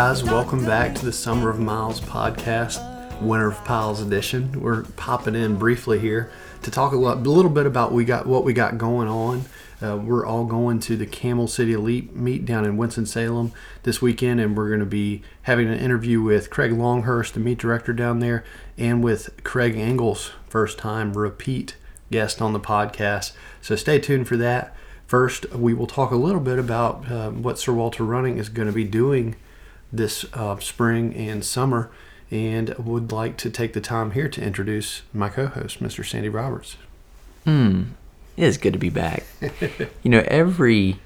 guys, welcome back to the Summer of Miles podcast, Winter of Piles edition. We're popping in briefly here to talk a little bit about what we got going on. We're all going to the Camel City Elite meet down in Winston-Salem this weekend, and we're going to be having an interview with Craig Longhurst, the meet director down there, and with Craig Engels, first time repeat guest on the podcast. So stay tuned for that. First, we will talk a little bit about what Sir Walter Running is going to be doing this spring and summer, and would like to take the time here to introduce my co-host, Mr. Sandy Roberts. It is good to be back. Every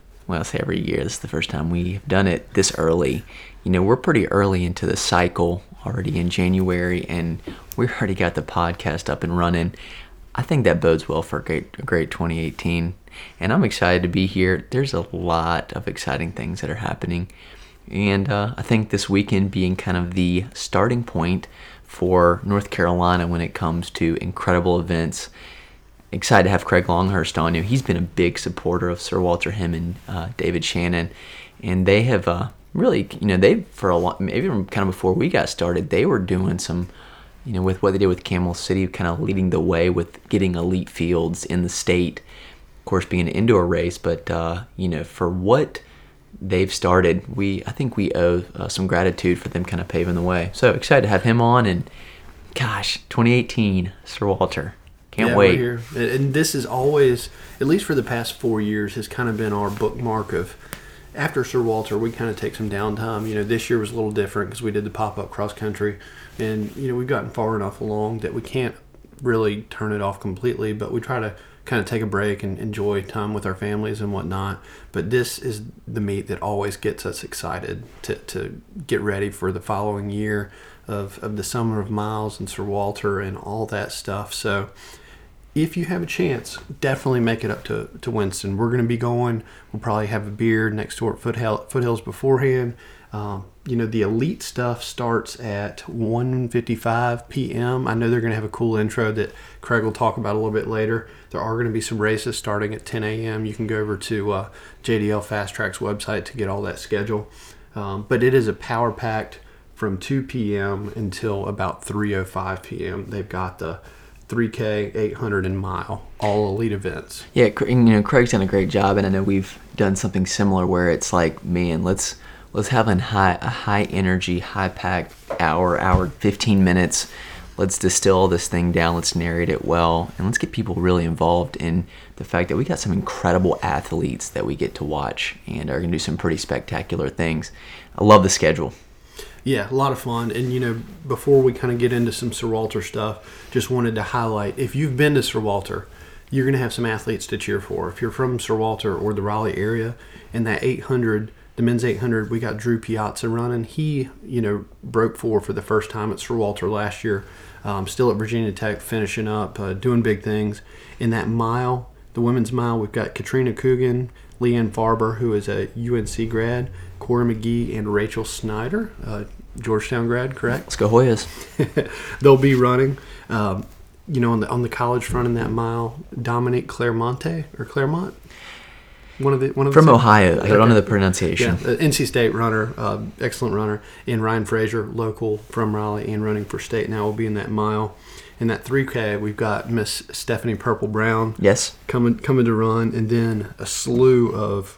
year, this is the first time we've done it this early. We're pretty early into the cycle, already in January, and we already got the podcast up and running. I think that bodes well for a great 2018, and I'm excited to be here. There's a lot of exciting things that are happening, and I think this weekend being kind of the starting point for North Carolina when it comes to incredible events. Excited to have Craig Longhurst on. He's been a big supporter of Sir Walter, him and David Shannon, and they have really, they for a long, maybe kind of before we got started, they were doing some, with what they did with Camel City, kind of leading the way with getting elite fields in the state. Of course, being an indoor race, but for what they've started, I think we owe some gratitude for them kind of paving the way. So excited to have him on, and gosh, 2018, Sir Walter. Can't wait. We're here. And this is always, at least for the past 4 years, has kind of been our bookmark of, after Sir Walter, we kind of take some downtime. This year was a little different because we did the pop-up cross-country. And, we've gotten far enough along that we can't really turn it off completely, but we try to kind of take a break and enjoy time with our families and whatnot. But this is the meet that always gets us excited to get ready for the following year of the Summer of Miles and Sir Walter and all that stuff. So if you have a chance, definitely make it up to Winston. We're going to be going. We'll probably have a beer next to our foothills beforehand. The elite stuff starts at 1:55 p.m. I know they're going to have a cool intro that Craig will talk about a little bit later. There are going to be some races starting at 10 a.m. You can go over to JDL Fast Track's website to get all that schedule. But it is a power-packed from 2 p.m. until about 3:05 p.m. They've got the 3K, 800, and mile, all elite events. Yeah, Craig's done a great job, and I know we've done something similar where it's like, man, let's have a high energy, high packed hour 15 minutes. Let's distill this thing down. Let's narrate it well, and let's get people really involved in the fact that we got some incredible athletes that we get to watch and are going to do some pretty spectacular things. I love the schedule. Yeah, a lot of fun. And, before we kind of get into some Sir Walter stuff, just wanted to highlight, if you've been to Sir Walter, you're going to have some athletes to cheer for. If you're from Sir Walter or the Raleigh area, in that 800, the men's 800, we got Drew Piazza running. He, broke for the first time at Sir Walter last year. Still at Virginia Tech, finishing up, doing big things. In that mile, the women's mile, we've got Katrina Coogan, Leanne Farber, who is a UNC grad, Corey McGee, and Rachel Snyder, Georgetown grad, correct? Let's go Hoyas. They'll be running. On the college front in that mile, Dominique Claremont. One of the from Ohio. I don't know the pronunciation. Yeah, NC State runner, excellent runner, and Ryan Frazier, local from Raleigh and running for state now, will be in that mile. In that 3K, we've got Miss Stephanie Purple Brown. Yes, coming to run, and then a slew of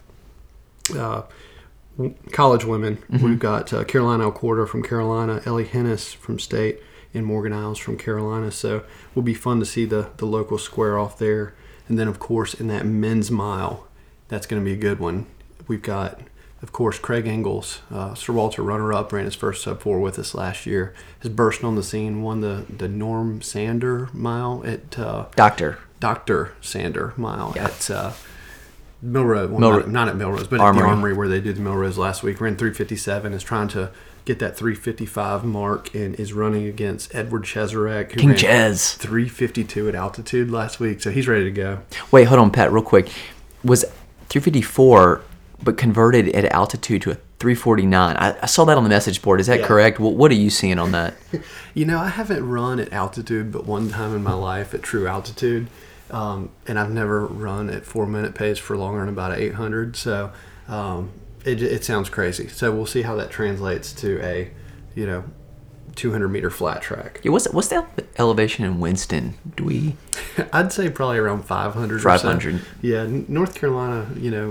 college women. Mm-hmm. We've got Caroline Alcorta from Carolina, Ellie Hennis from state, and Morgan Isles from Carolina. So it will be fun to see the local square off there. And then, of course, in that men's mile, that's going to be a good one. We've got, of course, Craig Engels, Sir Walter runner-up, ran his first sub-4 with us last year. Has burst on the scene, won the Norm Sander mile at Dr. Sander mile at Milrose. Well, not at Milrose, but Armory. At the Armory where they did the Milrose last week. Ran 3:57, is trying to get that 3:55 mark, and is running against Edward Cheserek, who King ran Ches 3:52 at altitude last week. So he's ready to go. Wait, hold on, Pat, real quick. Was 3:54, but converted at altitude to a 3:49. I saw that on the message board. Is that correct? What are you seeing on that? I haven't run at altitude but one time in my life at true altitude. And I've never run at 4-minute pace for longer than about 800. So It sounds crazy. So we'll see how that translates to a, 200-meter flat track. Yeah, what's the elevation in Winston? I'd say probably around 500. 500. Or so. Yeah, North Carolina,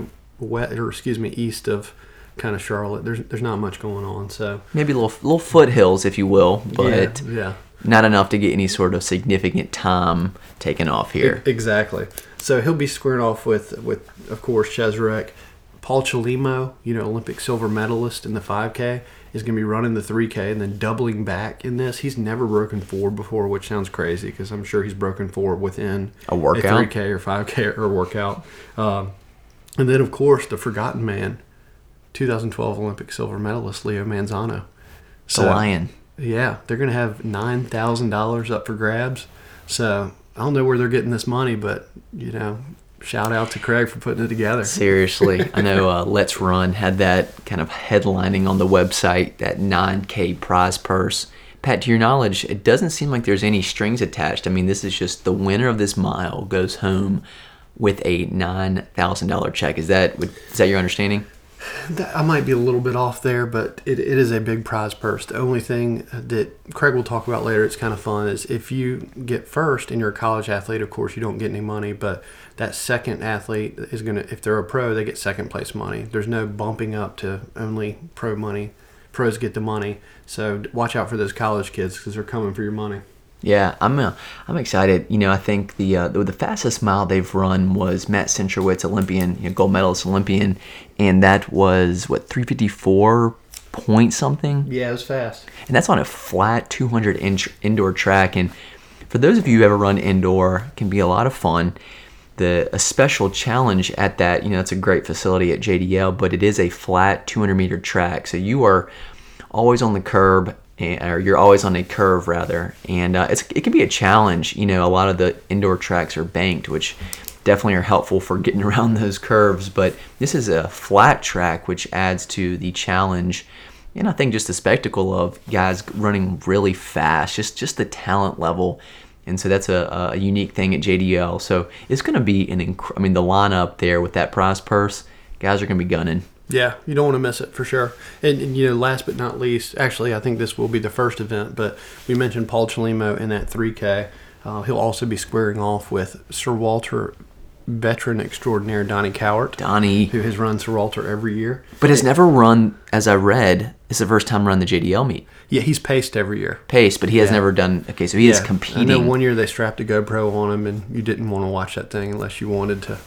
east of kind of Charlotte. There's not much going on. So maybe little foothills, if you will, but yeah. Not enough to get any sort of significant time taken off here. Exactly. So he'll be squaring off with of course, Cheserek. Paul Chelimo, Olympic silver medalist in the 5K, is going to be running the 3K and then doubling back in this. He's never broken 4 before, which sounds crazy because I'm sure he's broken 4 within a workout, a 3K or 5K or workout. And then, of course, the forgotten man, 2012 Olympic silver medalist Leo Manzano. The Lion. Yeah, they're going to have $9,000 up for grabs. So I don't know where they're getting this money, but, shout out to Craig for putting it together. Seriously. I know Let's Run had that kind of headlining on the website, that 9K prize purse. Pat, to your knowledge, it doesn't seem like there's any strings attached. I mean, this is just the winner of this mile goes home with a $9,000 check. Is that your understanding? I might be a little bit off there, but it is a big prize purse. The only thing that Craig will talk about later, it's kind of fun, is if you get first and you're a college athlete, of course, you don't get any money, but that second athlete is going to, if they're a pro, they get second place money. There's no bumping up to only pro money. Pros get the money. So watch out for those college kids because they're coming for your money. Yeah, I'm excited. I think the fastest mile they've run was Matt Centrowitz, Olympian, gold medalist Olympian, and that was 354 point something. Yeah, it was fast. And that's on a flat 200-inch indoor track. And for those of you who ever run indoor, it can be a lot of fun. A special challenge at that, it's a great facility at JDL, but it is a flat 200-meter track, so you are always on the curb. Or you're always on a curve rather, and it can be a challenge. A lot of the indoor tracks are banked, which definitely are helpful for getting around those curves, but this is a flat track, which adds to the challenge, and I think just the spectacle of guys running really fast, just the talent level, and so that's a unique thing at JDL. So it's going to be the lineup there with that prize purse, guys are going to be gunning. Yeah, you don't want to miss it for sure. And last but not least, actually, I think this will be the first event, but we mentioned Paul Chelimo in that 3K. He'll also be squaring off with Sir Walter veteran extraordinaire Donnie Cowart. Donnie. Who has run Sir Walter every year. But has never run, as I read, it's the first time run the JDL meet. Yeah, he's paced every year. Paced, but he has never done, okay, so he is competing. I know one year they strapped a GoPro on him and you didn't want to watch that thing unless you wanted to,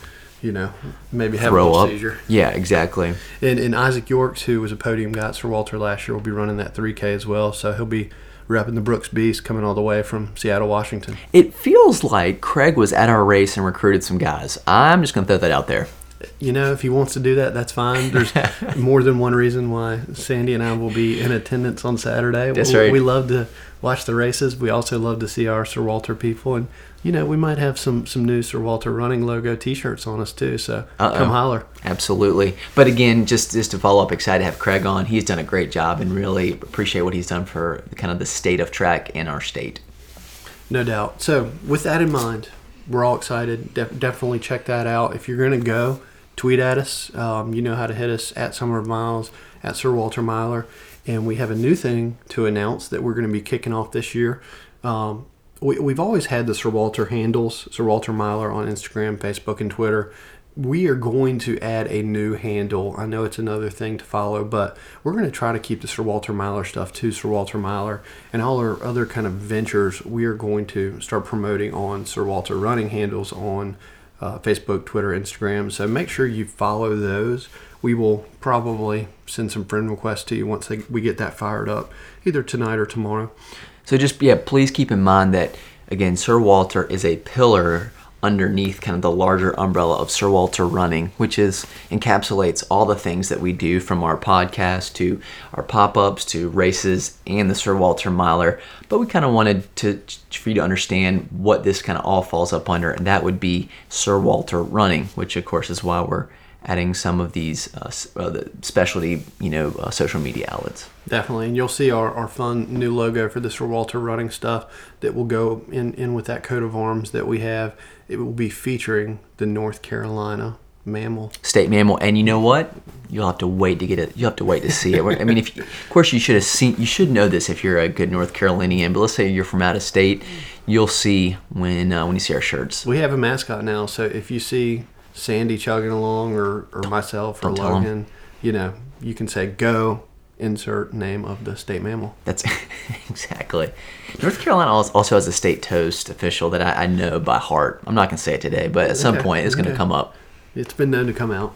maybe have throw a little up. seizure. Yeah, exactly. And Isaac Yorks, who was a podium guy at Sir Walter last year, will be running that 3K as well. So he'll be repping the Brooks Beast coming all the way from Seattle, Washington. It feels like Craig was at our race and recruited some guys. I'm just going to throw that out there. If he wants to do that, that's fine. There's more than one reason why Sandy and I will be in attendance on Saturday. That's right. We love to watch the races. We also love to see our Sir Walter people. And, we might have some new Sir Walter running logo T-shirts on us too. So come holler. Absolutely. But again, just to follow up, excited to have Craig on. He's done a great job and really appreciate what he's done for kind of the state of track in our state. No doubt. So with that in mind, we're all excited. Definitely check that out. If you're going to go, tweet at us. You know how to hit us at Summer of Miles, at Sir Walter Miler. And we have a new thing to announce that we're going to be kicking off this year. We've always had the Sir Walter handles, Sir Walter Miler on Instagram, Facebook, and Twitter. We are going to add a new handle. I know it's another thing to follow, but we're going to try to keep the Sir Walter Miler stuff to Sir Walter Miler, and all our other kind of ventures we are going to start promoting on Sir Walter running handles on Facebook, Twitter, Instagram. So make sure you follow those. We will probably send some friend requests to you once we get that fired up, either tonight or tomorrow. So please keep in mind that, again, Sir Walter is a pillar underneath kind of the larger umbrella of Sir Walter Running, which encapsulates all the things that we do, from our podcast to our pop-ups to races and the Sir Walter Miler. But we kind of wanted for you to understand what this kind of all falls up under, and that would be Sir Walter Running, which of course is why we're adding some of these the specialty, social media outlets. Definitely, and you'll see our fun new logo for the Sir Walter running stuff that will go in with that coat of arms that we have. It will be featuring the North Carolina mammal. State mammal, and you know what? You'll have to wait to get it. You'll have to wait to see it. I mean, of course, you should have seen. You should know this if you're a good North Carolinian. But let's say you're from out of state, you'll see when you see our shirts. We have a mascot now, so if you see Sandy chugging along, or myself, or Logan, you can say, "Go." Insert name of the state mammal. That's exactly. North Carolina also has a state toast official that I know by heart. I'm not going to say it today, but at some point it's going to come up. It's been known to come out.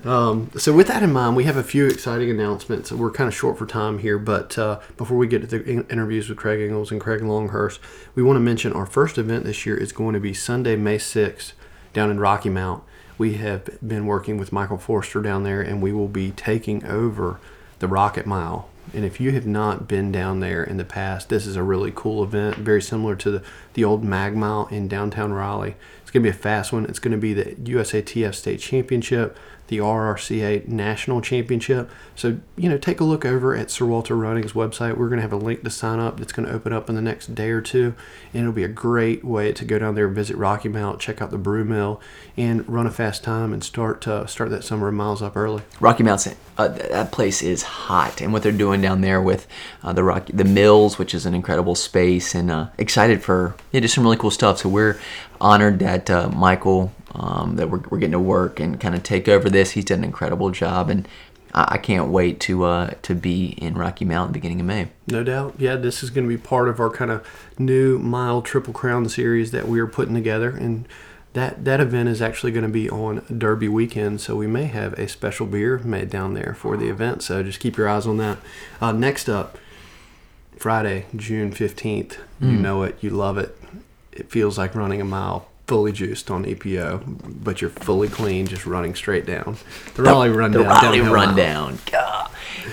So with that in mind, we have a few exciting announcements. We're kind of short for time here, but before we get to the interviews with Craig Ingalls and Craig Longhurst, we want to mention our first event this year is going to be Sunday, May 6th, down in Rocky Mount. We have been working with Michael Forster down there, and we will be taking over the Rocket Mile. And if you have not been down there in the past, this is a really cool event, very similar to the old Mag Mile in downtown Raleigh. It's going to be a fast one. It's going to be the USATF State Championship, the RRCA National Championship. So, take a look over at Sir Walter Running's website. We're going to have a link to sign up that's going to open up in the next day or two. And it'll be a great way to go down there and visit Rocky Mount, check out the brew mill, and run a fast time and start that summer miles up early. Rocky Mount, that place is hot. And what they're doing down there with the mills, which is an incredible space, and excited for just some really cool stuff. So we're honored that Michael, that we're getting to work and kind of take over this. He's done an incredible job, and I can't wait to be in Rocky Mount at the beginning of May. No doubt. Yeah, this is going to be part of our kind of new Mile Triple Crown series that we are putting together, and that event is actually going to be on Derby weekend, so we may have a special beer made down there for the event, so just keep your eyes on that. Next up, Friday, June 15th. You know it. You love it. It feels like running a mile fully juiced on EPO, but you're fully clean, just running straight down. The Raleigh Rundown. The Raleigh Rundown. God.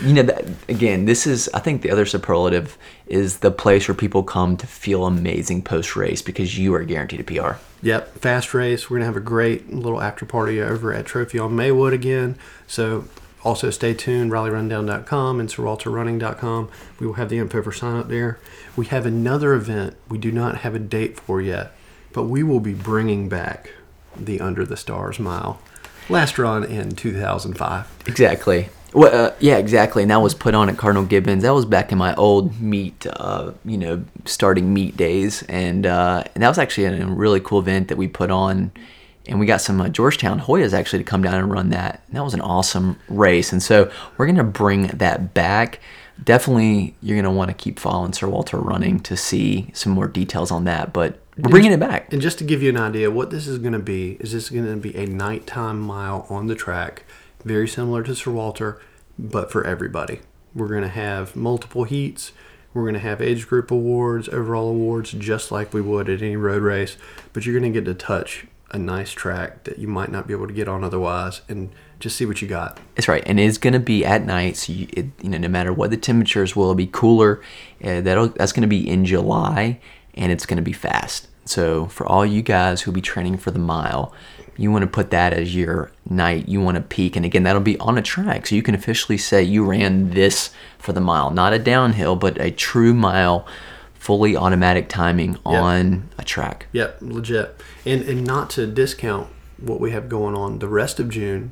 Again, this is, I think the other superlative is the place where people come to feel amazing post-race because you are guaranteed a PR. Yep, fast race. We're going to have a great little after party over at Trophy on Maywood again. So also stay tuned, RaleighRundown.com and SirWalterRunning.com. We will have the info for sign up there. We have another event we do not have a date for yet, but we will be bringing back the Under the Stars Mile. Last run in 2005. Exactly. Well, yeah, exactly. And that was put on at Cardinal Gibbons. That was back in my old meet, starting meet days. And that was actually a really cool event that we put on. And we got some Georgetown Hoyas actually to come down and run that. And that was an awesome race. And so we're going to bring that back. Definitely, you're going to want to keep following Sir Walter Running to see some more details on that. But we're bringing it back. And just to give you an idea, what this is going to be, is this going to be a nighttime mile on the track, very similar to Sir Walter, but for everybody. We're going to have multiple heats. We're going to have age group awards, overall awards, just like we would at any road race. But you're going to get to touch a nice track that you might not be able to get on otherwise, and just see what you got. That's right, and it's going to be at night, so no matter what the temperatures will be cooler. That's going to be in July, and it's going to be fast. So for all you guys who'll be training for the mile, you want to put that as your night. You want to peak, and again, that'll be on a track, so you can officially say you ran this for the mile, not a downhill, but a true mile. Fully automatic timing on a track. Yep, legit. And not to discount what we have going on the rest of June.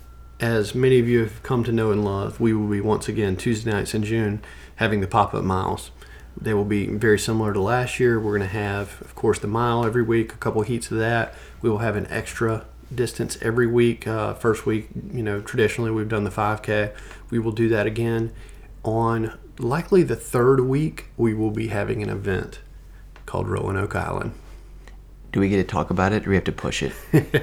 As many of you have come to know and love, we will be once again Tuesday nights in June having the pop-up miles. They will be very similar to last year. We're going to have, of course, the mile every week, a couple heats of that. We will have an extra distance every week. First week, traditionally we've done the 5K. We will do that again. On likely the third week, we will be having an event called Roanoke Island. Do we get to talk about it, or do we have to push it?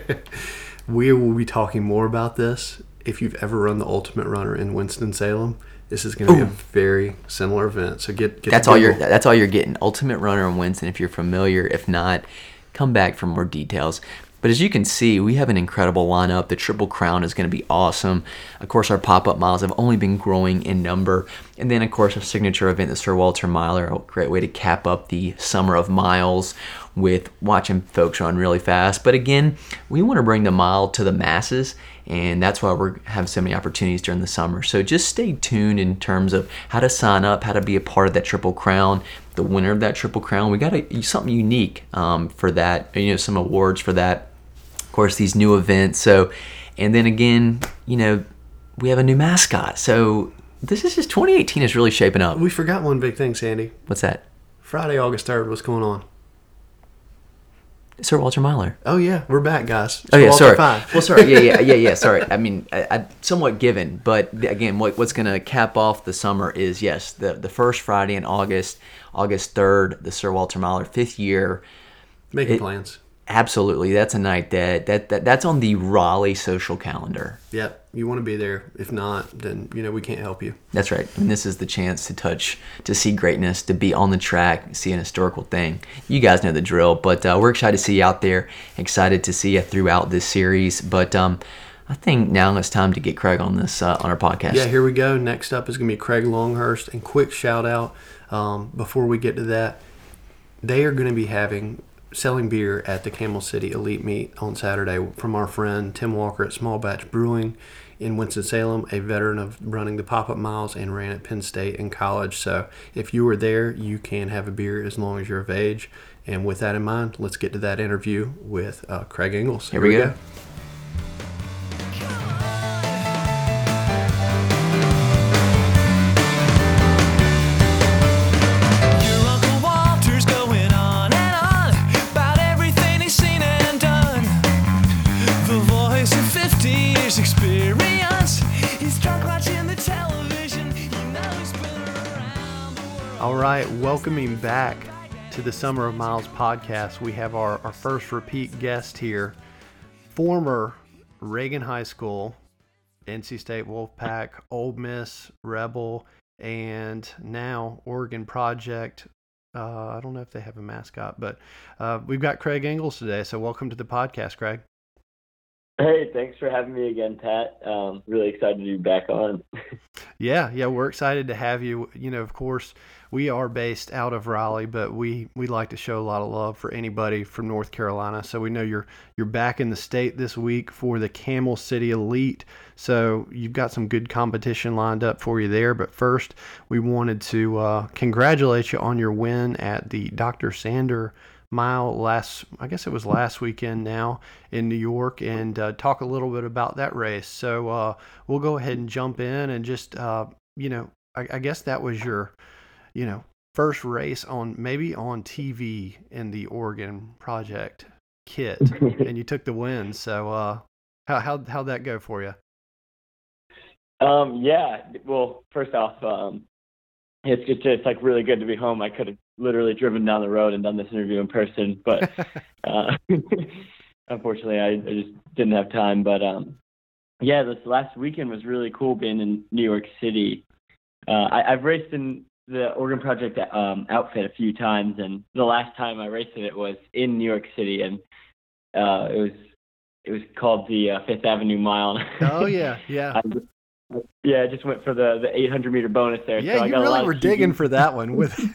We will be talking more about this. If you've ever run the Ultimate Runner in Winston-Salem, this is going to be a very similar event. So get that's all you're getting. Ultimate Runner in Winston. If you're familiar, if not, come back for more details. But as you can see, we have an incredible lineup. The Triple Crown is going to be awesome. Of course, our pop-up miles have only been growing in number. And then, of course, our signature event, the Sir Walter Miler, a great way to cap up the summer of miles with watching folks run really fast. But again, we want to bring the mile to the masses, and that's why we have so many opportunities during the summer. So just stay tuned in terms of how to sign up, how to be a part of that Triple Crown. The winner of that Triple Crown, we got something unique for that, some awards for that. Of course, these new events. So And then again, we have a new mascot. So this is just 2018 is really shaping up. We forgot one big thing, Sandy. What's that? Friday, August 3rd, what's going on? Sir Walter Miller. Oh, yeah. We're back, guys. Oh, yeah, Walter sorry. 5. Well, sorry. Yeah. Sorry. I mean, I somewhat given. But, again, what's going to cap off the summer is, yes, the first Friday in August 3rd, the Sir Walter Miller 5th year. Making plans. Absolutely. That's a night that's on the Raleigh social calendar. Yep. You want to be there. If not, then, we can't help you. That's right. And this is the chance to see greatness, to be on the track, see an historical thing. You guys know the drill, but we're excited to see you out there, excited to see you throughout this series. But I think now it's time to get Craig on this on our podcast. Yeah, here we go. Next up is going to be Craig Longhurst. And quick shout out before we get to that, they are going to be selling beer at the Camel City Elite Meet on Saturday from our friend Tim Walker at Small Batch Brewing in Winston-Salem, a veteran of running the pop-up miles and ran at Penn State in college. So if you were there, you can have a beer as long as you're of age. And with that in mind, let's get to that interview with Craig Engels. Here we go. All right, welcoming back to the Summer of Miles podcast, we have our first repeat guest here, former Reagan High School, NC State Wolfpack, Ole Miss Rebel, and now Oregon Project. I don't know if they have a mascot, but we've got Craig Engels today, so welcome to the podcast, Craig. Hey, thanks for having me again, Pat. Really excited to be back on. Yeah, we're excited to have you. Of course, we are based out of Raleigh, but we like to show a lot of love for anybody from North Carolina. So we know you're back in the state this week for the Camel City Elite. So you've got some good competition lined up for you there. But first, we wanted to congratulate you on your win at the Dr. Sander Mile last weekend now in New York, and talk a little bit about that race. So we'll go ahead and jump in and just, I guess that was your, first race on TV in the Oregon Project kit, and you took the win. So how'd that go for you? Yeah, well, first off, it's just like really good to be home. I could have literally driven down the road and done this interview in person, but unfortunately I just didn't have time. But yeah, this last weekend was really cool being in New York City. I've raced in the Oregon Project outfit a few times, and the last time I raced it was in New York City, and it was called the Fifth Avenue Mile. Oh yeah. I just went for the 800-meter bonus there. Yeah, so you really were digging for that one.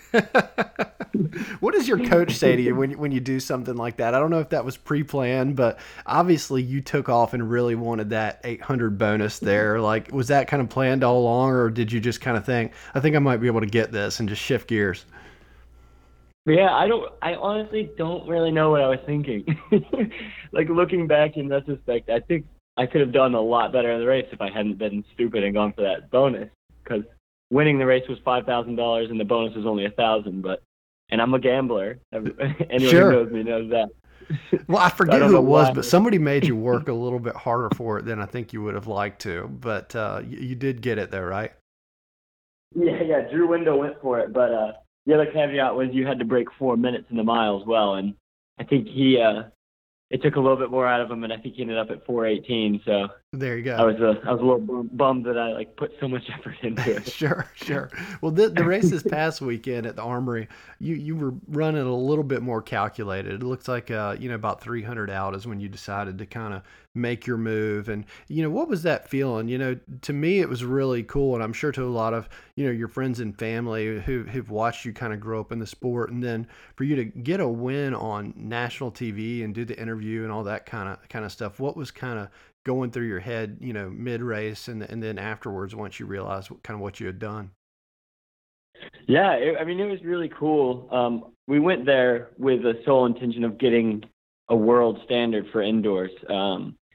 What does your coach say to you when you do something like that? I don't know if that was pre-planned, but obviously you took off and really wanted that 800 bonus there. Like, was that kind of planned all along, or did you just kind of think, I think I might be able to get this, and just shift gears? Yeah, I honestly don't really know what I was thinking. Like, looking back in retrospect, I think I could have done a lot better in the race if I hadn't been stupid and gone for that bonus, because winning the race was $5,000 and the bonus was only $1,000. And I'm a gambler. Anyone Sure. who knows me knows that. Well, I forget who it was, why. but somebody made you work a little bit harder for it than I think you would have liked to. But you did get it there, right? Yeah. Drew Window went for it, but the other caveat was you had to break 4 minutes in the mile as well, and I think it took a little bit more out of him, and I think he ended up at 4:18. So there you go. I was a little bummed that I put so much effort into it. Sure. Well, the race this past weekend at the Armory, you were running a little bit more calculated. It looks like about 300 out is when you decided to kind of make your move. And what was that feeling? To me it was really cool, and I'm sure to a lot of your friends and family who've watched you kind of grow up in the sport, and then for you to get a win on national TV and do the interview and all that kind of stuff. What was kind of going through your head, mid race and then afterwards once you realized what you had done? Yeah, it was really cool. We went there with the sole intention of getting a world standard for indoors.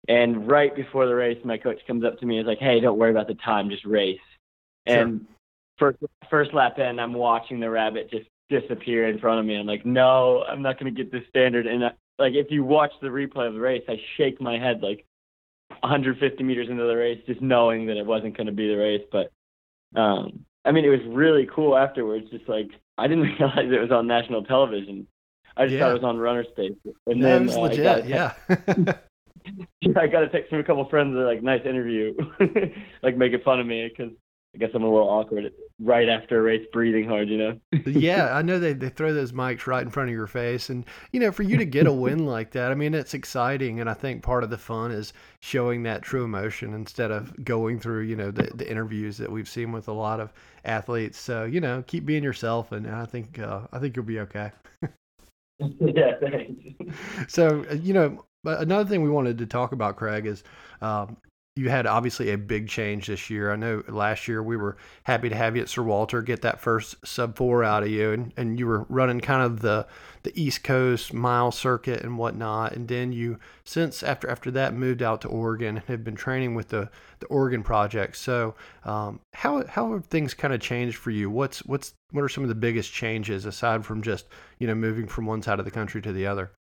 And right before the race, my coach comes up to me and is like, "Hey, don't worry about the time, just race." Sure. And first lap in, I'm watching the rabbit just disappear in front of me. I'm like, "No, I'm not going to get this standard." And like, if you watch the replay of the race, I shake my head like 150 meters into the race, just knowing that it wasn't going to be the race. But I mean, it was really cool afterwards. Just like, I didn't realize it was on national television. I just thought it was on Runner Space. And No, then it was legit. Yeah. I got a text from a couple friends. They're like, "Nice interview," like making fun of me because I guess I'm a little awkward right after a race, breathing hard, you know. Yeah, I know they throw those mics right in front of your face, and for you to get a win like that, I mean, it's exciting, and I think part of the fun is showing that true emotion instead of going through the interviews that we've seen with a lot of athletes. So keep being yourself, and I think you'll be okay. Yeah, thanks. So but another thing we wanted to talk about, Craig, is you had obviously a big change this year. I know last year we were happy to have you at Sir Walter, get that first sub-4 out of you, and you were running kind of the East Coast mile circuit and whatnot. And then you, since after that, moved out to Oregon and have been training with the Oregon Project. So how have things kind of changed for you? What are some of the biggest changes aside from just moving from one side of the country to the other?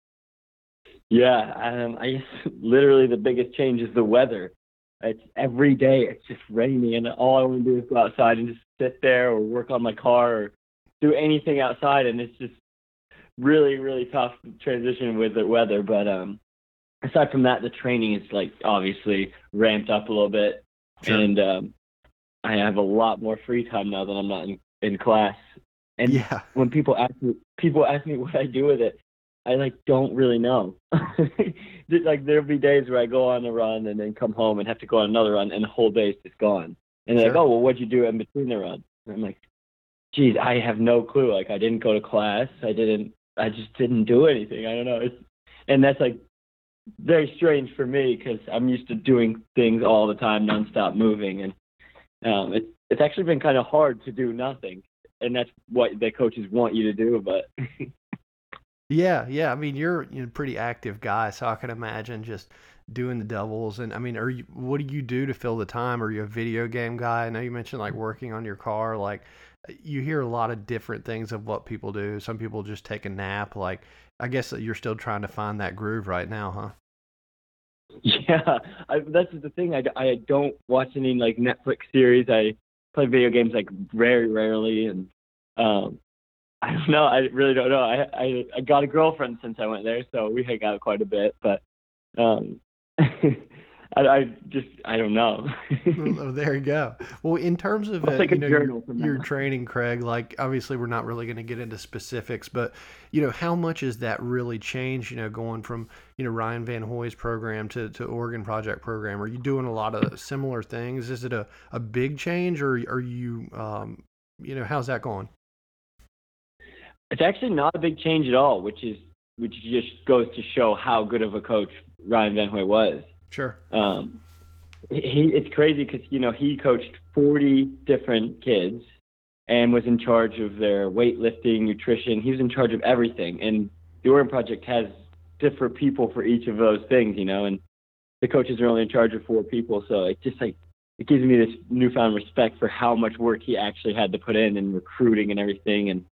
Yeah, I guess literally the biggest change is the weather. It's every day it's just rainy, and all I want to do is go outside and just sit there or work on my car or do anything outside, and it's just really, really tough transition with the weather. But aside from that, the training is like obviously ramped up a little bit, Sure. and I have a lot more free time now that I'm not in class. And Yeah. when people ask me what I do with it, I don't really know. Like there'll be days where I go on a run and then come home and have to go on another run, and the whole day is just gone. And they're Sure. like, "Oh, well, what'd you do in between the run?" And I'm like, "Geez, I have no clue. Like I didn't go to class. I just didn't do anything. I don't know." And that's like very strange for me because I'm used to doing things all the time, nonstop moving, and it's actually been kind of hard to do nothing. And that's what the coaches want you to do, but. Yeah. I mean, you're a pretty active guy, so I can imagine just doing the doubles. And I mean, what do you do to fill the time? Are you a video game guy? I know you mentioned like working on your car. Like, you hear a lot of different things of what people do. Some people just take a nap. Like, I guess that you're still trying to find that groove right now, huh? Yeah, that's the thing. I don't watch any like Netflix series. I play video games like very rarely, and I don't know. I really don't know. I got a girlfriend since I went there, so we hang out quite a bit. But I don't know. Oh, there you go. Well, in terms of I'll take a journal from your now. training, Craig, like obviously we're not really going to get into specifics, but how much has that really changed? Going from Ryan Van Hoy's program to Oregon Project program. Are you doing a lot of similar things? Is it a big change, or are you how's that going? It's actually not a big change at all, which just goes to show how good of a coach Ryan Van Hoy was. Sure. It's crazy because he coached 40 different kids and was in charge of their weightlifting, nutrition. He was in charge of everything, and the Oregon Project has different people for each of those things, and the coaches are only in charge of 4 people. So it just it gives me this newfound respect for how much work he actually had to put in recruiting and everything, and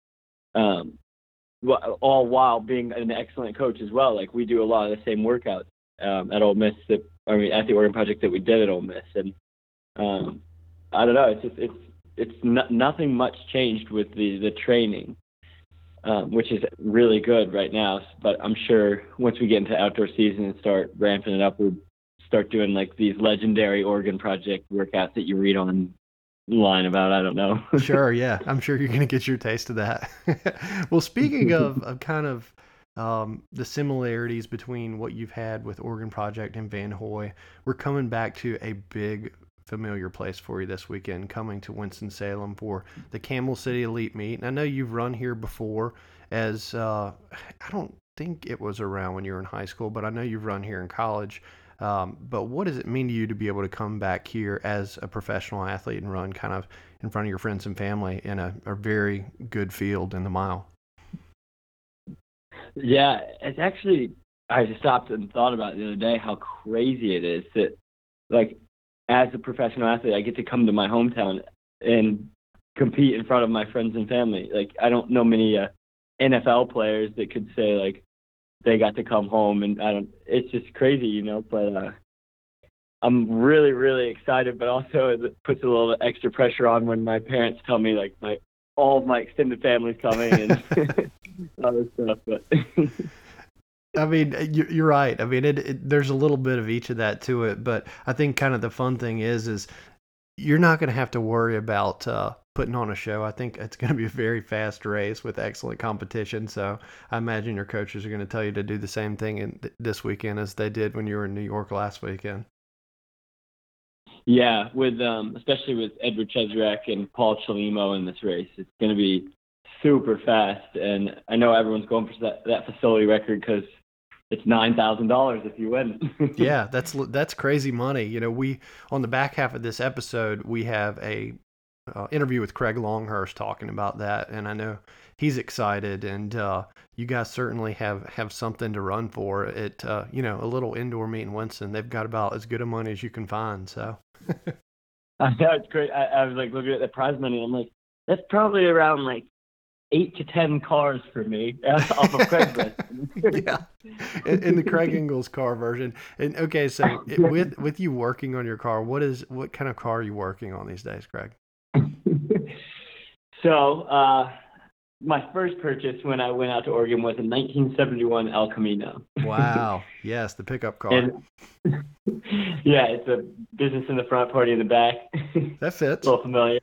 all while being an excellent coach as well. Like we do a lot of the same workouts at Ole Miss at the Oregon Project that we did at Ole Miss, and I don't know. It's nothing much changed with the training, which is really good right now. But I'm sure once we get into outdoor season and start ramping it up, we'll start doing like these legendary Oregon Project workouts that you read online about. I don't know. Sure, yeah. I'm sure you're going to get your taste of that. Well, speaking of kind of the similarities between what you've had with Oregon Project and Van Hoy, we're coming back to a big familiar place for you this weekend, coming to Winston-Salem for the Camel City Elite Meet. And I know you've run here before as, I don't think it was around when you were in high school, but I know you've run here in college. But what does it mean to you to be able to come back here as a professional athlete and run kind of in front of your friends and family in a very good field in the mile? Yeah, it's actually, I just stopped and thought about it the other day how crazy it is that, like, as a professional athlete, I get to come to my hometown and compete in front of my friends and family. Like, I don't know many NFL players that could say, like, they got to come home, and it's just crazy, you know, but I'm really, really excited, but also it puts a little extra pressure on when my parents tell me, like, all of my extended family's coming and all this stuff, but... I mean, you're right. I mean, there's a little bit of each of that to it, but I think kind of the fun thing is you're not going to have to worry about putting on a show. I think it's going to be a very fast race with excellent competition. So I imagine your coaches are going to tell you to do the same thing this weekend as they did when you were in New York last weekend. Yeah, with especially with Edward Cheserek and Paul Chalimo in this race, it's going to be super fast. And I know everyone's going for that facility record because it's $9,000 if you win. Yeah, that's crazy money. You know, we on the back half of this episode we have a interview with Craig Longhurst talking about that, and I know he's excited. And you guys certainly have something to run for. It you know, a little indoor meet in Winston. They've got about as good a money as you can find. So I know, it's great. I was like looking at the prize money, and I'm like, that's probably around like 8 to 10 cars for me off of Craigslist. Yeah, in the Craig Ingalls car version. And okay, so with you working on your car, what kind of car are you working on these days, Craig? So my first purchase when I went out to Oregon was a 1971 El Camino. Wow, yes, the pickup car. And, yeah, it's a business in the front, party in the back. That fits. A little familiar.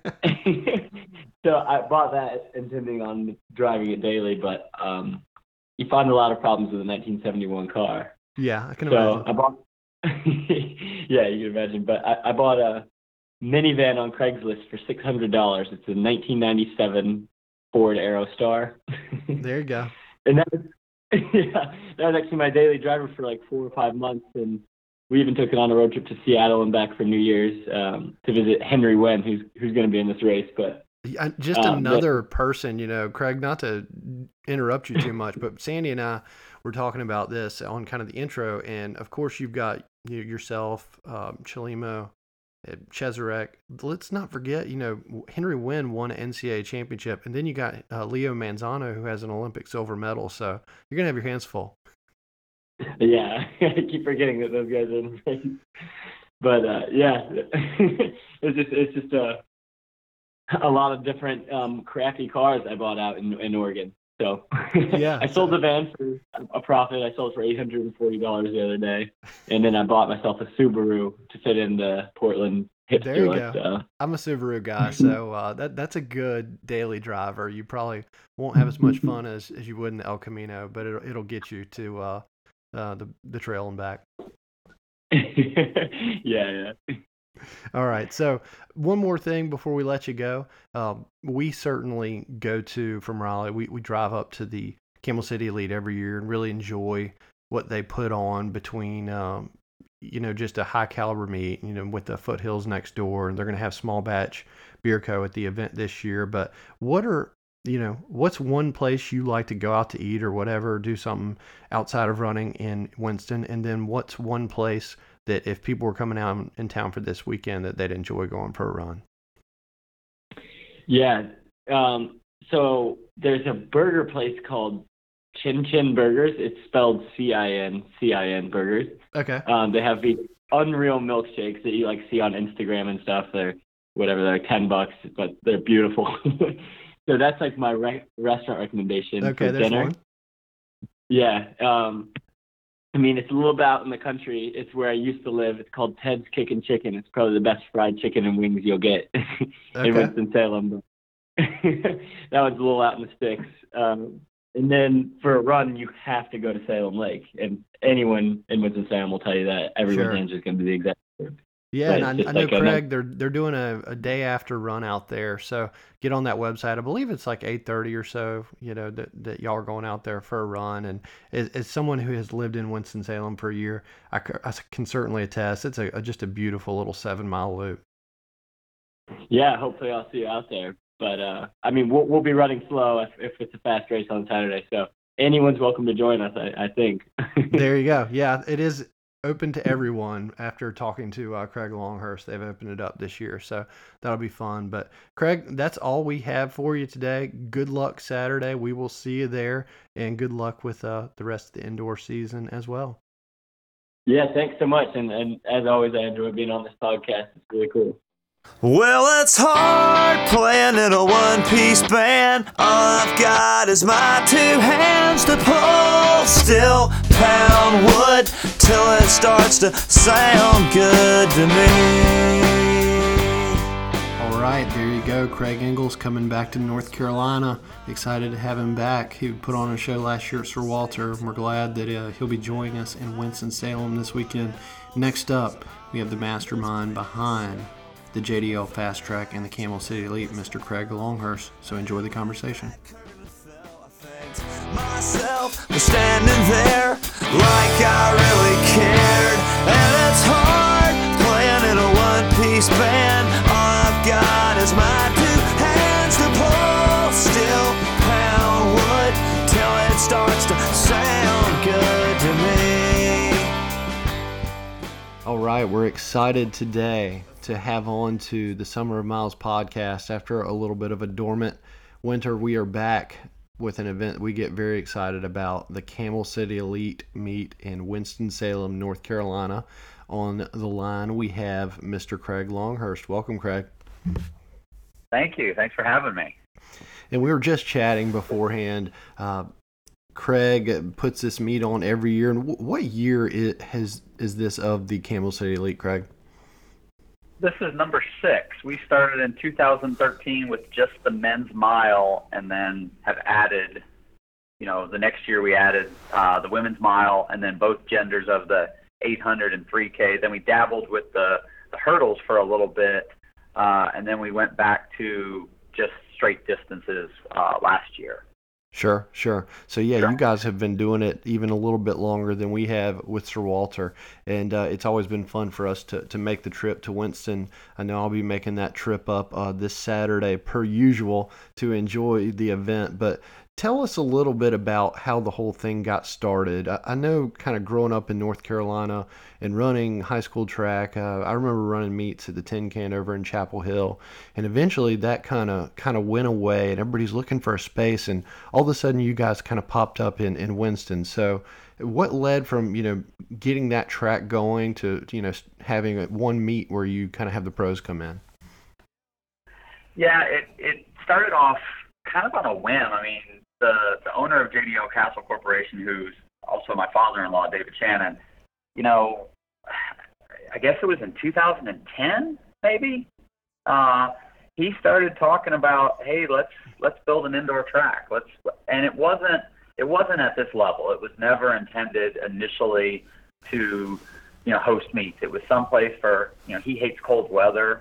So I bought that intending on driving it daily, but you find a lot of problems with a 1971 car. Yeah, I can imagine. So I bought, yeah, you can imagine. But I bought a minivan on Craigslist for $600. It's a 1997 Ford Aerostar. There you go. And that was actually my daily driver for like 4 or 5 months, and we even took it on a road trip to Seattle and back for New Year's to visit Henry Wen, who's going to be in this race. But just another person, you know, Craig, not to interrupt you too much, but Sandy and I were talking about this on kind of the intro, and of course you've got yourself, Chalimo, Cheserek. Let's not forget, you know, Henry Wen won an NCAA championship, and then you got Leo Manzano, who has an Olympic silver medal, so you're going to have your hands full. Yeah, I keep forgetting that those guys are in the race. But, yeah, it's just a lot of different crappy cars I bought out in Oregon. So yeah, I sold the van for a profit. I sold it for $840 the other day, and then I bought myself a Subaru to fit in the Portland hipster. There you go. I'm a Subaru guy, so that's a good daily driver. You probably won't have as much fun as you would in the El Camino, but it'll get you to the trail and back. Yeah. All right. So one more thing before we let you go. We certainly go from Raleigh. We drive up to the Camel City Elite every year and really enjoy what they put on between, just a high caliber meet, with the foothills next door. And they're going to have Small Batch Beer Co. at the event this year. But what's one place you like to go out to eat or whatever, do something outside of running in Winston? And then what's one place that if people were coming out in town for this weekend that they'd enjoy going for a run? Yeah. So there's a burger place called Chin Chin Burgers. It's spelled CIN Burgers. Okay. They have these unreal milkshakes that you see on Instagram and stuff. They're like $10, but they're beautiful. So that's my restaurant recommendation for dinner. One. Yeah. It's a little bit out in the country. It's where I used to live. It's called Ted's Kickin' Chicken. It's probably the best fried chicken and wings you'll get in Winston-Salem. That one's a little out in the sticks. And then for a run, you have to go to Salem Lake. And anyone in Winston-Salem will tell you that every weekend is going to be the exact same. Yeah, and I know, Craig, they're doing a day after run out there. So get on that website. I believe it's 8:30 or so, that y'all are going out there for a run. And as someone who has lived in Winston-Salem for a year, I can certainly attest. It's just a beautiful little 7-mile loop. Yeah, hopefully I'll see you out there. But, we'll be running slow if it's a fast race on Saturday. So anyone's welcome to join us, I think. There you go. Yeah, it is open to everyone. After talking to Craig Longhurst, they've opened it up this year, so that'll be fun. But Craig, that's all we have for you today. Good luck Saturday. We will see you there, and good luck with the rest of the indoor season as well. Yeah, thanks so much. And as always, I enjoy being on this podcast. It's really cool. Well, it's hard playing in a one-piece band. All I've got is my two hands to pull. Still pound wood till it starts to sound good to me. All right, there you go. Craig Engels coming back to North Carolina. Excited to have him back. He put on a show last year at Sir Walter. We're glad that he'll be joining us in Winston-Salem this weekend. Next up, we have the mastermind behind the JDL Fast Track and the Camel City Elite, Mr. Craig Longhurst. So enjoy the conversation. Myself was standing there like I really cared, and it's hard playing in a one-piece band. All I've got is my two hands to pull. Still pound wood till it starts to sound good to me. All right, we're excited today to have on to the Summer of Miles podcast. After a little bit of a dormant winter, we are back with an event we get very excited about, the Camel City Elite meet in Winston-Salem, North Carolina. On the line, we have Mr. Craig Longhurst. Welcome, Craig. Thank you. Thanks for having me. And we were just chatting beforehand. Craig puts this meet on every year. And what year is this of the Camel City Elite, Craig? This is number 6. We started in 2013 with just the men's mile, and then have added, the next year we added the women's mile, and then both genders of the 800 and 3K. Then we dabbled with the hurdles for a little bit, and then we went back to just straight distances last year. Sure. So, yeah, you guys have been doing it even a little bit longer than we have with Sir Walter, and it's always been fun for us to make the trip to Winston. I know I'll be making that trip up this Saturday, per usual, to enjoy the event. But tell us a little bit about how the whole thing got started. I know kind of growing up in North Carolina and running high school track, I remember running meets at the Tin Can over in Chapel Hill, and eventually that kind of went away, and everybody's looking for a space, and all of a sudden you guys kind of popped up in Winston. So what led from, getting that track going to, having one meet where you kind of have the pros come in? Yeah, it started off kind of on a whim. I mean, the owner of JDL Castle Corporation, who's also my father-in-law, David Shannon, I guess it was in 2010, maybe. He started talking about, hey, let's build an indoor track. And it wasn't at this level. It was never intended initially to, host meets. It was someplace for, he hates cold weather.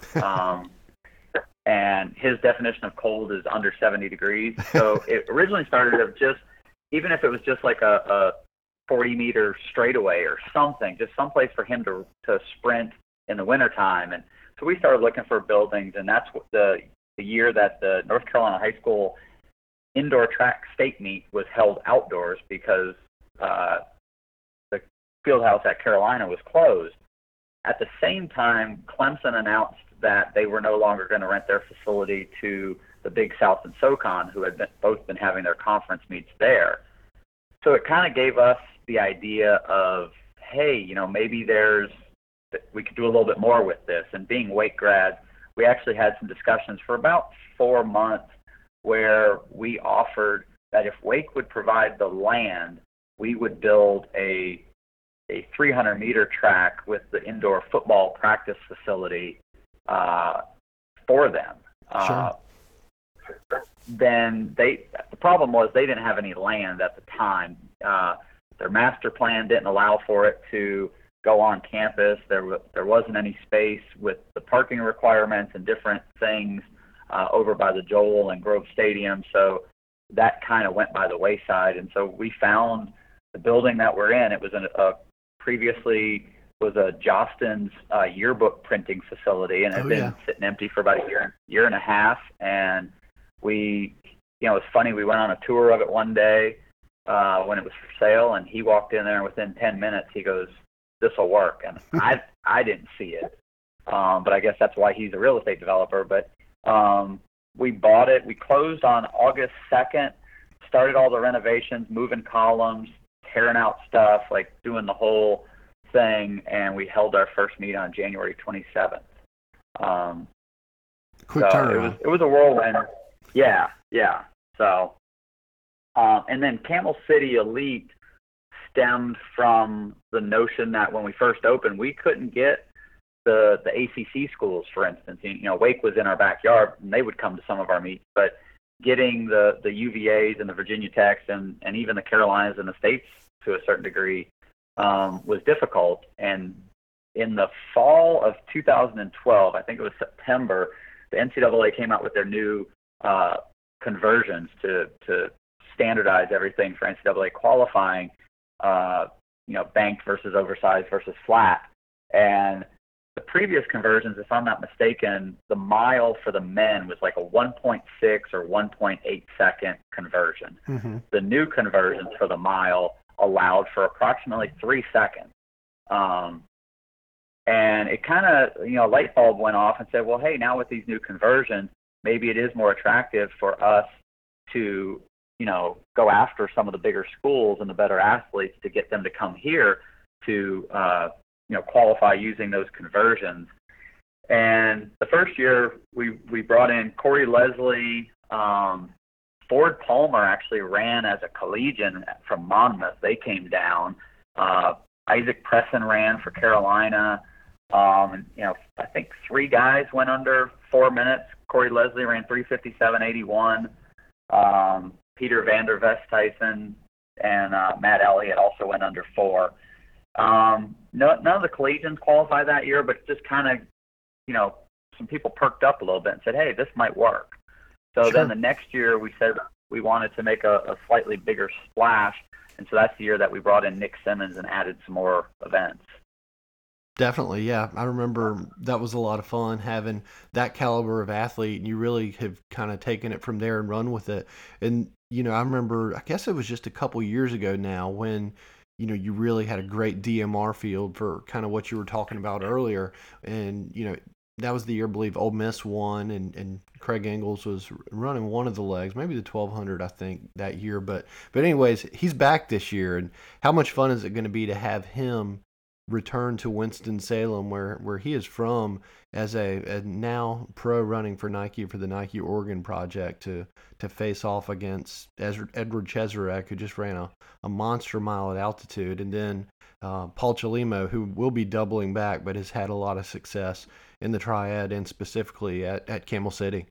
And his definition of cold is under 70 degrees. So it originally started of just, even if it was just like a 40-meter straightaway or something, just someplace for him to sprint in the wintertime. And so we started looking for buildings, and that's what the year that the North Carolina High School indoor track state meet was held outdoors because the field house at Carolina was closed. At the same time, Clemson announced that they were no longer going to rent their facility to the Big South and SoCon, who had both been having their conference meets there. So it kind of gave us the idea of, hey, maybe we could do a little bit more with this. And being Wake grads, we actually had some discussions for about 4 months where we offered that if Wake would provide the land, we would build a 300-meter track with the indoor football practice facility for them. Sure. Then the problem was they didn't have any land at the time. Their master plan didn't allow for it to go on campus. There wasn't any space with the parking requirements and different things over by the Joel and Grove Stadium. So that kind of went by the wayside. And so we found the building that we're in. It was previously was a Jostens yearbook printing facility, and it had been sitting empty for about a year and a half. And we, it was funny. We went on a tour of it one day, when it was for sale, and he walked in there, and within 10 minutes he goes, "This will work." And I didn't see it, but I guess that's why he's a real estate developer. But we bought it. We closed on August 2nd. Started all the renovations, moving columns, tearing out stuff, like doing the whole thing, and we held our first meet on January 27th. Quick turnaround. It was a whirlwind. Yeah. So, and then Camel City Elite stemmed from the notion that when we first opened, we couldn't get the ACC schools, for instance. Wake was in our backyard, and they would come to some of our meets, but getting the UVAs and the Virginia Techs and even the Carolinas and the States to a certain degree was difficult. And in the fall of 2012, I think it was September, the NCAA came out with their new conversions to standardize everything for NCAA qualifying, banked versus oversized versus flat. And the previous conversions, if I'm not mistaken, the mile for the men was like a 1.6 or 1.8 second conversion. Mm-hmm. The new conversions for the mile allowed for approximately 3 seconds. And it kind of, a light bulb went off and said, well, hey, now with these new conversions, maybe it is more attractive for us to, go after some of the bigger schools and the better athletes to get them to come here to, qualify using those conversions. And the first year we brought in Corey Leslie. Ford Palmer actually ran as a collegian from Monmouth. They came down. Isaac Presson ran for Carolina. I think 3 guys went under 4 minutes. Corey Leslie ran 3:57.81. Peter Vander Vest-Tyson and Matt Elliott also went under 4. None of the collegians qualified that year, but just kind of, some people perked up a little bit and said, hey, this might work. So then the next year we said we wanted to make a slightly bigger splash, and so that's the year that we brought in Nick Simmons and added some more events. Definitely, yeah. I remember that was a lot of fun having that caliber of athlete, and you really have kind of taken it from there and run with it. And, I remember, I guess it was just a couple years ago now when, you really had a great DMR field for kind of what you were talking about earlier. And, that was the year I believe Ole Miss won, and Craig Engels was running one of the legs, maybe the 1200, I think, that year. But anyways, he's back this year, and how much fun is it going to be to have him return to Winston-Salem, where he is from, as a now pro running for Nike for the Nike Oregon Project to face off against Edward Cheserek, who just ran a monster mile at altitude, and then Paul Chalimo, who will be doubling back but has had a lot of success in the triad and specifically at Camel City.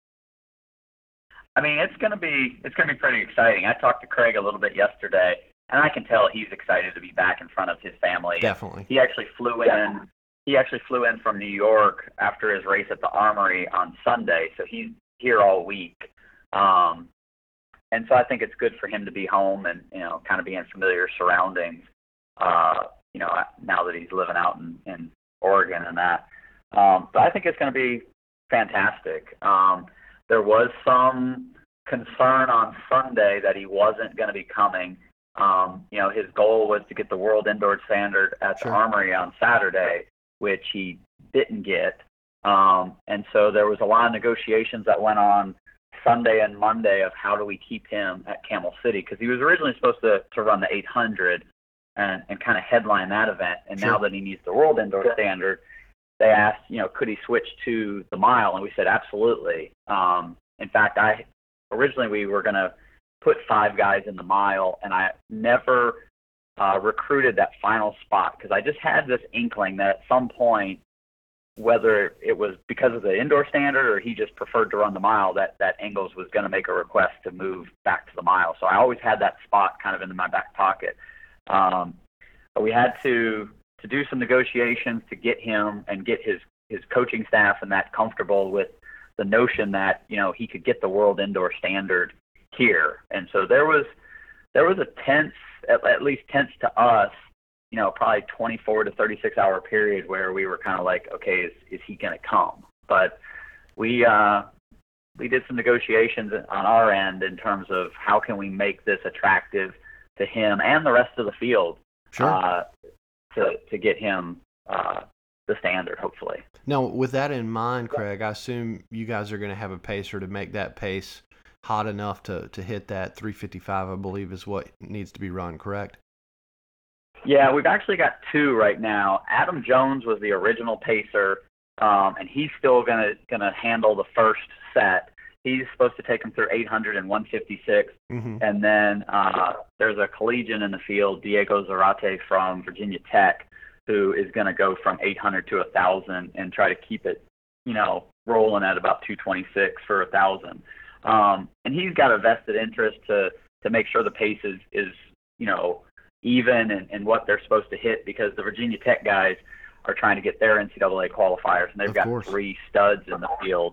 I mean, it's gonna be pretty exciting. I talked to Craig a little bit yesterday, and I can tell he's excited to be back in front of his family. Definitely. He actually flew in. He actually flew in from New York after his race at the Armory on Sunday, so he's here all week. And so I think it's good for him to be home and kind of be in familiar surroundings. Now that he's living out in Oregon and that. But I think it's going to be fantastic. There was some concern on Sunday that he wasn't going to be coming. His goal was to get the world indoor standard at the Armory on Saturday, which he didn't get. And so there was a lot of negotiations that went on Sunday and Monday of how do we keep him at Camel City, because he was originally supposed to run the 800 and kind of headline that event. And now that he needs the world indoor standard, they asked, could he switch to the mile? And we said, absolutely. In fact, originally we were going to put 5 guys in the mile, and I never recruited that final spot because I just had this inkling that at some point, whether it was because of the indoor standard or he just preferred to run the mile, that Engels was going to make a request to move back to the mile. So I always had that spot kind of in my back pocket. But we had to do some negotiations to get him and get his coaching staff and that comfortable with the notion that, he could get the world indoor standard here. And so there was a tense, at least tense to us, probably 24 to 36 hour period where we were kind of like, okay, is he going to come? But we did some negotiations on our end in terms of how can we make this attractive to him and the rest of the field. Sure. To get him the standard, hopefully. Now, with that in mind, Craig, I assume you guys are going to have a pacer to make that pace hot enough to hit that 355, I believe, is what needs to be run, correct? Yeah, we've actually got two right now. Adam Jones was the original pacer, and he's still gonna handle the first set. He's supposed to take him through 800 and 156, and then there's a collegian in the field, Diego Zarate from Virginia Tech, who is going to go from 800 to 1,000 and try to keep it, rolling at about 226 for 1,000. And he's got a vested interest to make sure the pace is even and what they're supposed to hit, because the Virginia Tech guys are trying to get their NCAA qualifiers, and they've got 3 studs in the field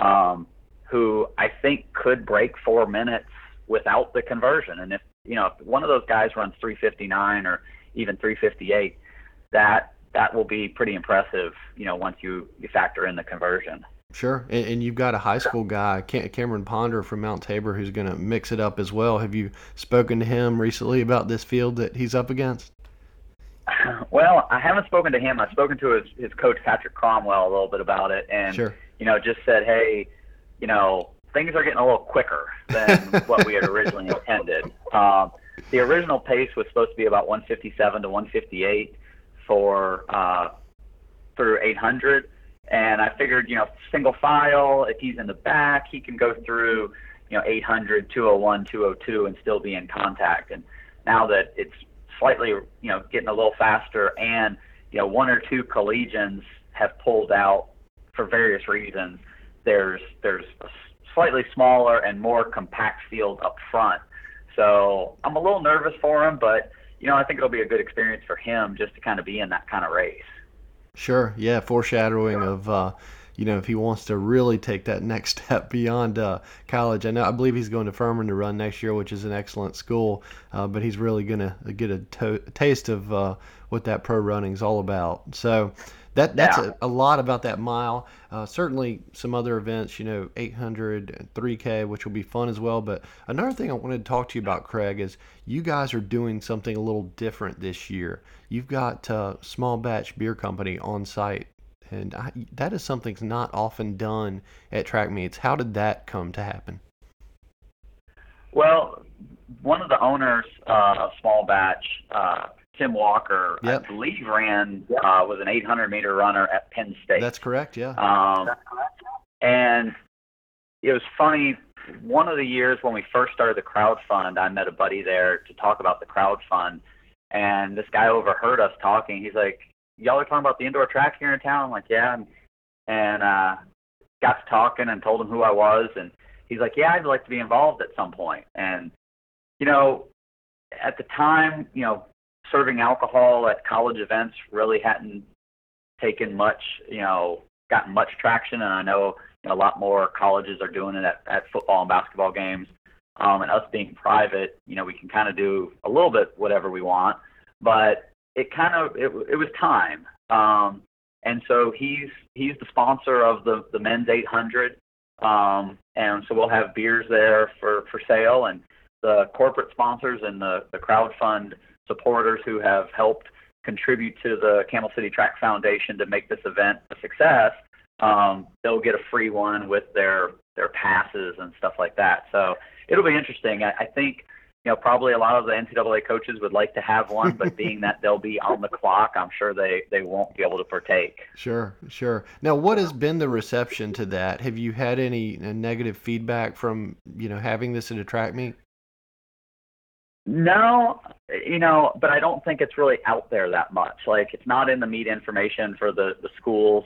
who I think could break 4 minutes without the conversion. And if one of those guys runs 359 or even 358, that will be pretty impressive, once you factor in the conversion. Sure, and you've got a high school guy, Cameron Ponder from Mount Tabor, who's going to mix it up as well. Have you spoken to him recently about this field that he's up against? Well, I haven't spoken to him. I've spoken to his coach, Patrick Cromwell, a little bit about it, and sure. Just said, hey, things are getting a little quicker than what we had originally intended. The original pace was supposed to be about 157 to 158 for through 800. And I figured, single file, if he's in the back, he can go through, 800, 201, 202 and still be in contact. And now that it's slightly, getting a little faster and, 1 or 2 collegians have pulled out for various reasons, there's a slightly smaller and more compact field up front. So I'm a little nervous for him, but, I think it'll be a good experience for him just to kind of be in that kind of race. Sure, yeah, foreshadowing of, if he wants to really take that next step beyond college. I believe he's going to Furman to run next year, which is an excellent school, but he's really going to get a taste of what that pro running is all about. So that's a lot about that mile. Certainly some other events, 800 and 3K, which will be fun as well. But another thing I wanted to talk to you about, Craig, is you guys are doing something a little different this year. You've got Small Batch Beer Company on site, and that is something that's not often done at track meets. How did that come to happen? Well, one of the owners of Small Batch, Tim Walker, yep. I believe was an 800-meter runner at Penn State. That's correct, yeah. And it was funny, one of the years when we first started the crowd fund, I met a buddy there to talk about the crowd fund, and this guy overheard us talking. He's like, y'all are talking about the indoor track here in town? I'm like, yeah. And got to talking and told him who I was, and he's like, yeah, I'd like to be involved at some point. And, at the time, serving alcohol at college events really hadn't taken much, gotten much traction. And I know a lot more colleges are doing it at football and basketball games. And us being private, we can kind of do a little bit whatever we want. But it was time. And so he's the sponsor of the men's 800. And so we'll have beers there for sale. And the corporate sponsors and the crowd fund supporters who have helped contribute to the Camel City Track Foundation to make this event a success, they'll get a free one with their passes and stuff like that. So it'll be interesting. I think, probably a lot of the NCAA coaches would like to have one, but being that they'll be on the clock, I'm sure they won't be able to partake. Sure. Now, what has been the reception to that? Have you had any negative feedback from, having this at a track meet? No, but I don't think it's really out there that much. Like, it's not in the meet information for the schools.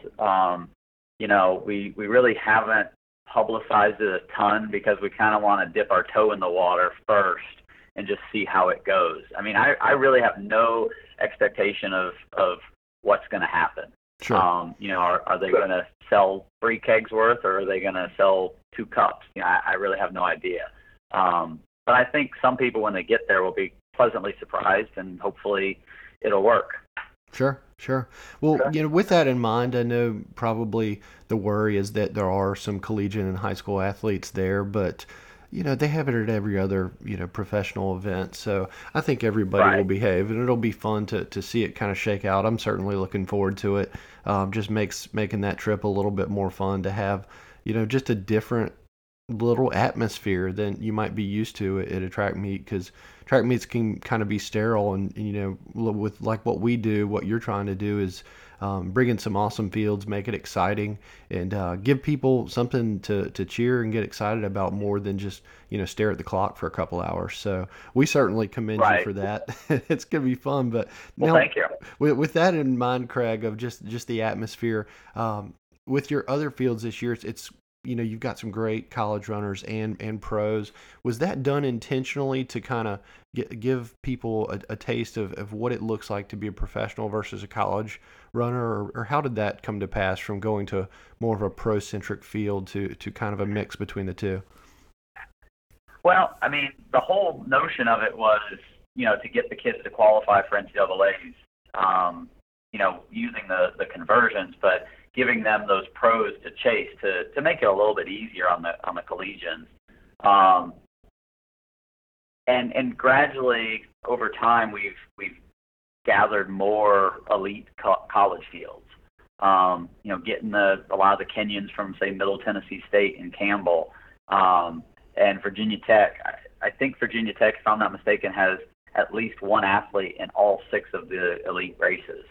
We really haven't publicized it a ton because we kind of want to dip our toe in the water first and just see how it goes. I mean, I really have no expectation of what's going to happen. Sure. Are they going to sell 3 kegs worth, or are they going to sell 2 cups? I really have no idea. But I think some people, when they get there, will be pleasantly surprised, and hopefully it'll work. Sure. Sure. Well, with that in mind, I know probably the worry is that there are some collegiate and high school athletes there, but they have it at every other professional event. So I think everybody will Right. behave, and it'll be fun to see it kind of shake out. I'm certainly looking forward to it. Just making that trip a little bit more fun to have, just a different little atmosphere than you might be used to at a track meet, because track meets can kind of be sterile, and with like what we do, what you're trying to do is bring in some awesome fields, make it exciting, and give people something to cheer and get excited about more than just stare at the clock for a couple hours. So we certainly commend you Right. for that. It's gonna be fun. But Well, now, thank you. with that in mind, Craig, of just the atmosphere, with your other fields this year, it's you've got some great college runners and pros. Was that done intentionally to kind of give people a taste of what it looks like to be a professional versus a college runner, or how did that come to pass from going to more of a pro-centric field to kind of a mix between the two? Well, I mean, the whole notion of it was, to get the kids to qualify for NCAA's, using the conversions, but giving them those pros to chase to make it a little bit easier on the collegians. And gradually over time we've gathered more elite college fields. Getting a lot of the Kenyans from, say, Middle Tennessee State and Campbell, and Virginia Tech. I think Virginia Tech, if I'm not mistaken, has at least one athlete in all 6 of the elite races.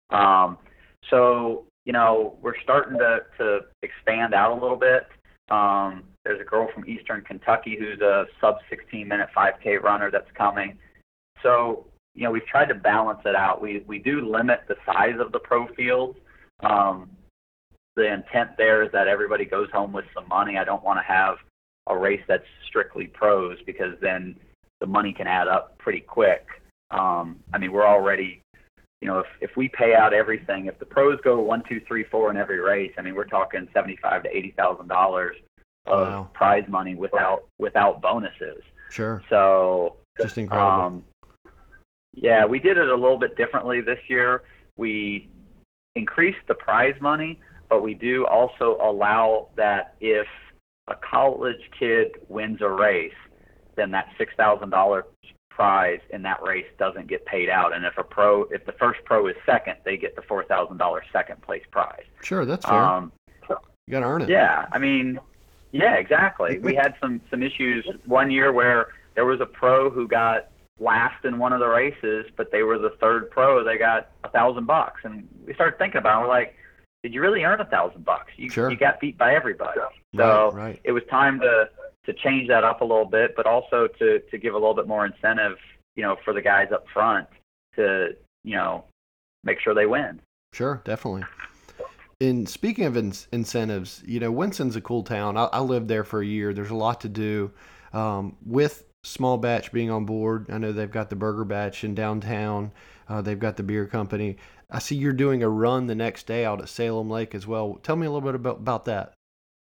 So we're starting to expand out a little bit. There's a girl from Eastern Kentucky who's a sub 16-minute 5K runner that's coming. So, we've tried to balance it out. We do limit the size of the pro fields. The intent there is that everybody goes home with some money. I don't want to have a race that's strictly pros, because then the money can add up pretty quick. We're already, if we pay out everything, if the pros go 1, 2, 3, 4 in every race, we're talking $75,000 to $80,000 of Wow. prize money without bonuses. Sure. So, Just incredible. yeah, we did it a little bit differently this year. We increased the prize money, but we do also allow that if a college kid wins a race, then that $6,000 prize in that race doesn't get paid out. And if the first pro is second, they get the $4,000 second place prize. Sure, that's fair. You got to earn it. Yeah, yeah, exactly. We had some issues one year where there was a pro who got last in one of the races, but they were the third pro. They got $1,000, and we started thinking about it. We're like, did you really earn $1,000? Sure. You got beat by everybody. So Right. it was time to change that up a little bit, but also to give a little bit more incentive, for the guys up front to, make sure they win. Sure, definitely. And speaking of incentives, Winston's a cool town. I lived there for a year. There's a lot to do. With Small Batch being on board, I know they've got the Burger Batch in downtown. They've got the beer company. I see you're doing a run the next day out at Salem Lake as well. Tell me a little bit about that.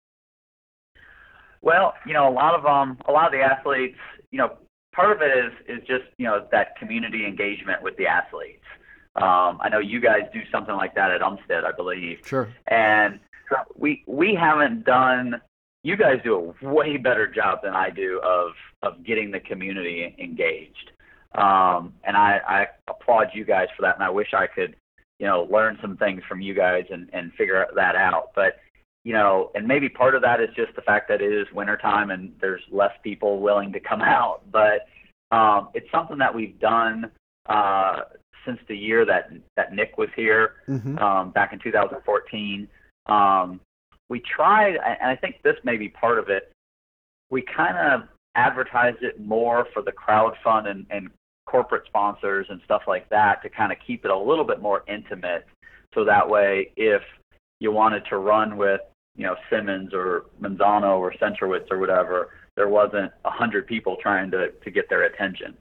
Well, a lot of the athletes, part of it is just, that community engagement with the athletes. I know you guys do something like that at Umstead, I believe. Sure. And we haven't done. You guys do a way better job than I do of getting the community engaged. And I applaud you guys for that. And I wish I could, learn some things from you guys and figure that out. But and maybe part of that is just the fact that it is wintertime and there's less people willing to come out. But it's something that we've done since the year that Nick was here, back in 2014. We tried, and I think this may be part of it, we kind of advertised it more for the crowd fund and corporate sponsors and stuff like that to kind of keep it a little bit more intimate. So that way, if you wanted to run with, Simmons or Manzano or Centrowitz or whatever, there wasn't 100 people trying to get their attention.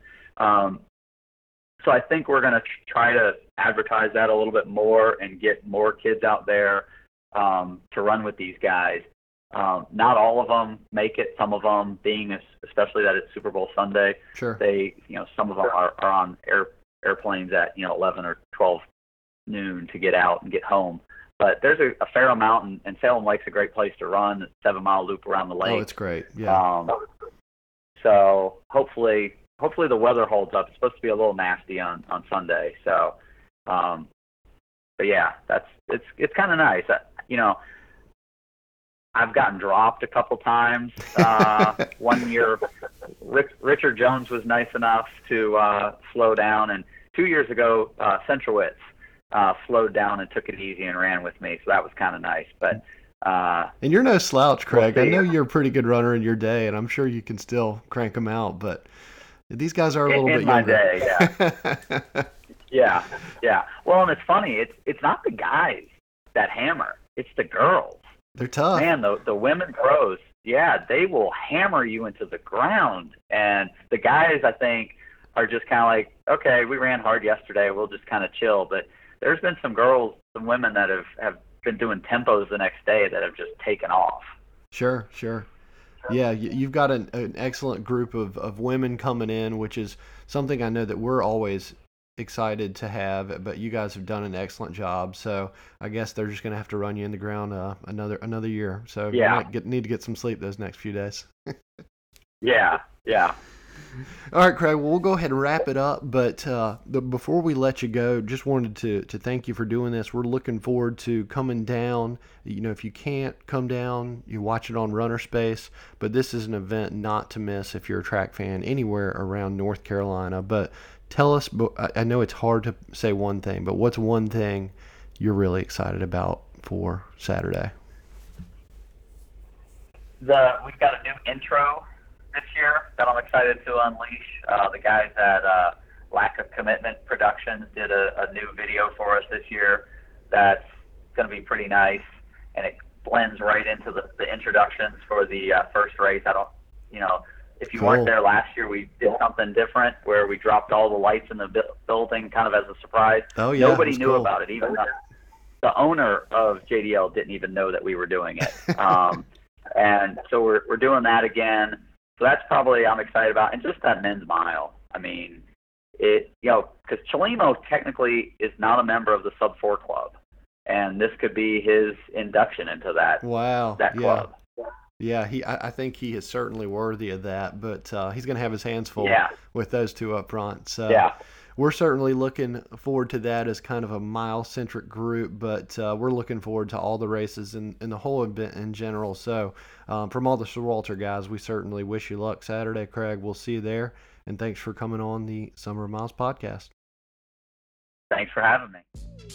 So I think we're going to try to advertise that a little bit more and get more kids out there to run with these guys. Not all of them make it. Some of them, being especially that it's Super Bowl Sunday, Sure. they, some of them are on airplanes at 11 or 12 noon to get out and get home. But there's a fair amount, and Salem Lake's a great place to run. It's a 7-mile loop around the lake. Oh, it's great. Yeah. So hopefully the weather holds up. It's supposed to be a little nasty on Sunday. So, but yeah, it's kind of nice. I've gotten dropped a couple times. 1 year, Richard Jones was nice enough to slow down, and 2 years ago, Centrowitz slowed down and took it easy and ran with me, so that was kind of nice. But and you're no slouch, Craig. We'll I know you're a pretty good runner in your day, and I'm sure you can still crank them out. But these guys are a little bit younger. In my day, yeah. yeah. Well, and it's funny. It's not the guys that hammer. It's the girls. They're tough. Man, the women pros, yeah, they will hammer you into the ground. And the guys, I think, are just kind of like, okay, we ran hard yesterday. We'll just kind of chill. But there's been some women that have been doing tempos the next day that have just taken off. Sure. Yeah, you've got an excellent group of women coming in, which is something I know that we're always excited to have, but you guys have done an excellent job. So I guess they're just going to have to run you in the ground another year. So you might need to get some sleep those next few days. Yeah. All right, Craig, well, we'll go ahead and wrap it up. But before we let you go, just wanted to thank you for doing this. We're looking forward to coming down. If you can't come down, you watch it on Runner Space. But this is an event not to miss if you're a track fan anywhere around North Carolina. But tell us, I know it's hard to say one thing, but what's one thing you're really excited about for Saturday? We've got a new intro this year that I'm excited to unleash. The guys at Lack of Commitment Productions did a new video for us this year that's going to be pretty nice, and it blends right into the introductions for the first race. If you weren't there last year, we did something different where we dropped all the lights in the building kind of as a surprise. Oh, yeah. Nobody knew about it. Even the owner of JDL didn't even know that we were doing it. And so we're doing that again. So that's probably I'm excited about. And just that men's mile. I mean, because Chelimo technically is not a member of the Sub-4 Club. And this could be his induction into that club. Yeah, I think he is certainly worthy of that, but he's going to have his hands full with those two up front. So we're certainly looking forward to that as kind of a mile-centric group, but we're looking forward to all the races and the whole event in general. So from all the Sir Walter guys, we certainly wish you luck Saturday, Craig. We'll see you there, and thanks for coming on the Summer of Miles podcast. Thanks for having me.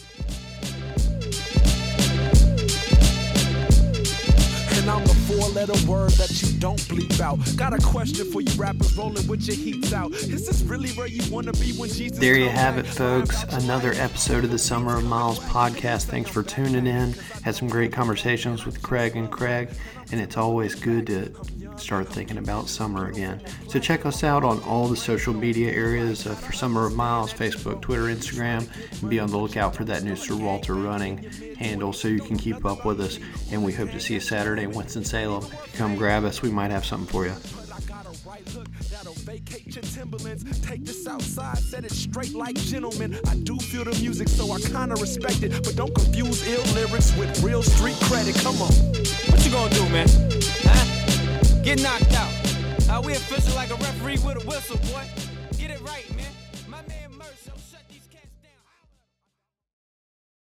And I'm the four-letter word that you don't bleep out. Got a question for you rappers rolling with your heats out. Is this really where you want to be when Jesus? There you have it, folks. Another episode of the Summer of Miles podcast. Thanks for tuning in. Had some great conversations with Craig, and it's always good to start thinking about summer again. So check us out on all the social media areas for Summer of Miles, Facebook, Twitter, Instagram, and be on the lookout for that new Sir Walter Running handle so you can keep up with us. And we hope to see you Saturday in Winston-Salem. Come grab us. We might have something for you. Vacate your Timberlands, take this outside, set it straight like gentlemen. I do feel the music, so I kinda respect it, but don't confuse ill lyrics with real street credit. Come on. What you gonna do, man? Huh? Get knocked out. We official like a referee with a whistle, boy.